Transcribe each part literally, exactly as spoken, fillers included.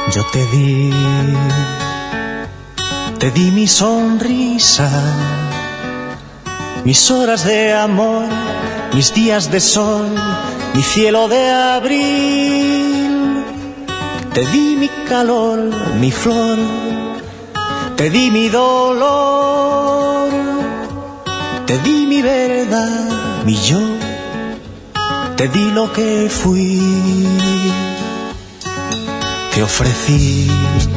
Yo te di, te di mi sonrisa, mis horas de amor, mis días de sol, mi cielo de abril. Te di mi calor, mi flor, te di mi dolor, te di mi verdad, mi yo, te di lo que fui. Te ofrecí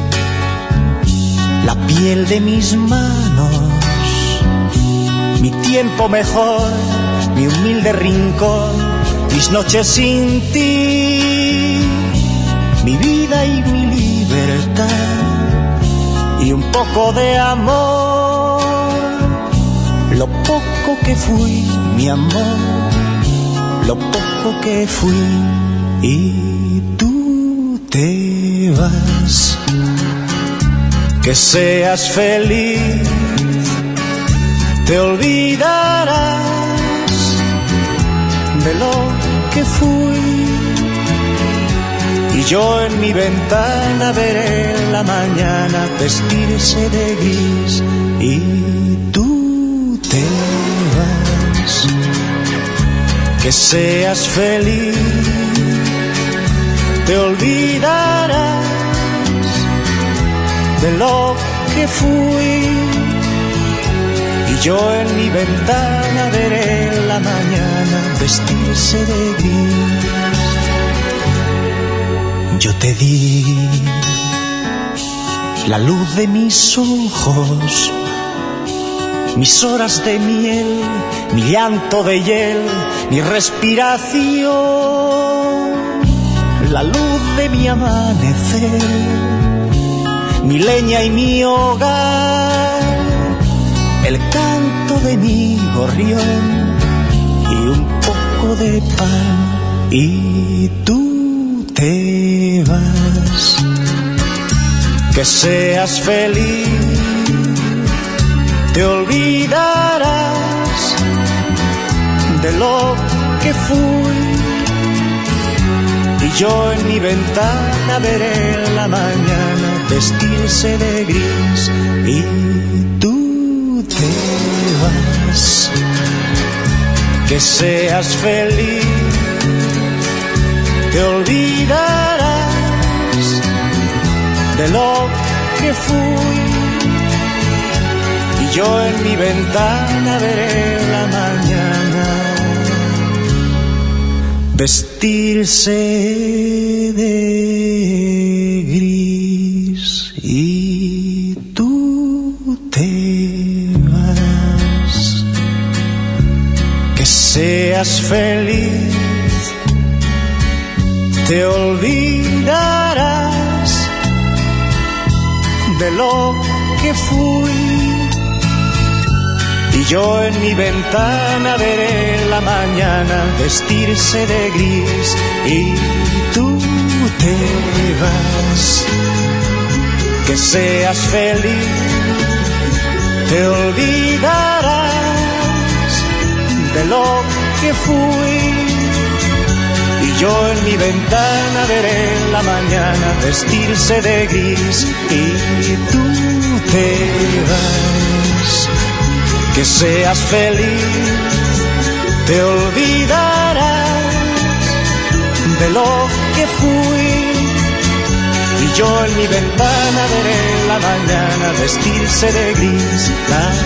la piel de mis manos, mi tiempo mejor, mi humilde rincón, mis noches sin ti, mi vida y mi libertad, y un poco de amor, lo poco que fui, mi amor, lo poco que fui. Y tú te vas, que seas feliz, te olvidarás de lo que fui, y yo en mi ventana veré la mañana vestirse de gris. Y tú te vas, que seas feliz, te olvidarás de lo que fui, y yo en mi ventana veré la mañana vestirse de gris. Yo te di la luz de mis ojos, mis horas de miel, mi llanto de hiel, mi respiración, la luz de mi amanecer, mi leña y mi hogar, el canto de mi gorrión y un poco de pan. Y tú te vas, que seas feliz, te olvidarás de lo que fui, y yo en mi ventana veré la mañana vestirse de gris. Y tú te vas, que seas feliz, te olvidarás de lo que fui, y yo en mi ventana veré la mañana vestirse de gris. Y tú te vas, que seas feliz, te olvidarás de lo que fui, y yo en mi ventana veré la mañana vestirse de gris. Y tú te vas, que seas feliz, te olvidarás de lo que fui, y yo en mi ventana veré la mañana vestirse de gris. Y tú te vas, que seas feliz, te olvidarás de lo que fui, y yo en mi ventana veré la mañana vestirse de gris. La,